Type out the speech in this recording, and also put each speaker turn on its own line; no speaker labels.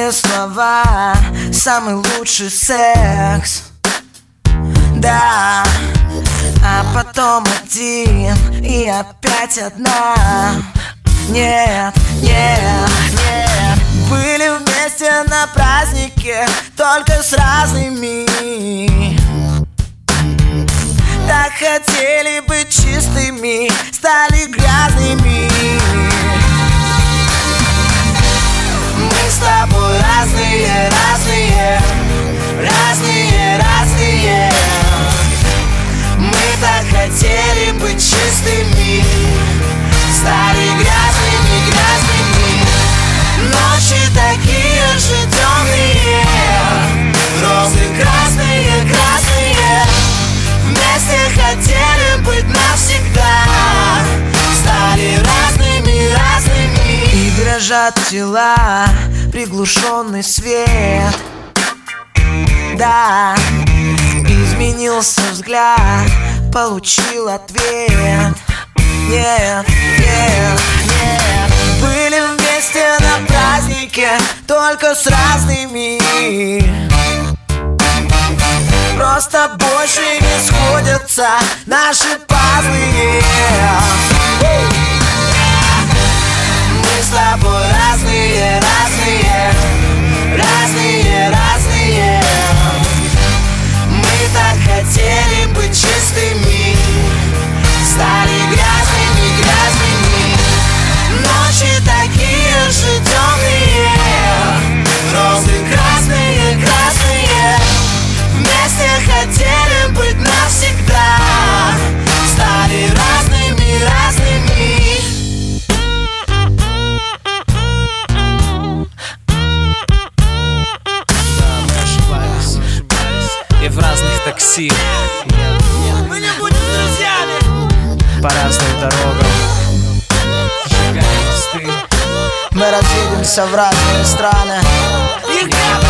Глупые слова, самый лучший секс. Да, а потом один и опять одна. Нет, нет, нет. Были вместе на празднике, только с разными. Так хотели быть чистыми, стали грязными. Мы с тобой разные, разные, разные, разные. Мы так хотели быть чистыми, стали грязными, грязными. Ночи такие же темные, розы красные, красные. Вместе хотели быть навсегда, стали разными, разными. И дрожат тела, приглушенный свет. Да, изменился взгляд, получил ответ. Нет, нет, нет. Были вместе на празднике, только с разными. Просто больше не сходятся наши пазлы. Мы с тобой разные, разные, разные, разные. Мы так хотели быть чистыми, стали грязными, грязными. Ночи такие же темные, розы красные, красные. Вместе хотели быть навсегда, стали разными, разными.
Да, мы ошибались. И в разных такси.
Мы не будем друзьями.
По разным дорогам. Сжигаем мосты.
Мы разъедемся в разные страны.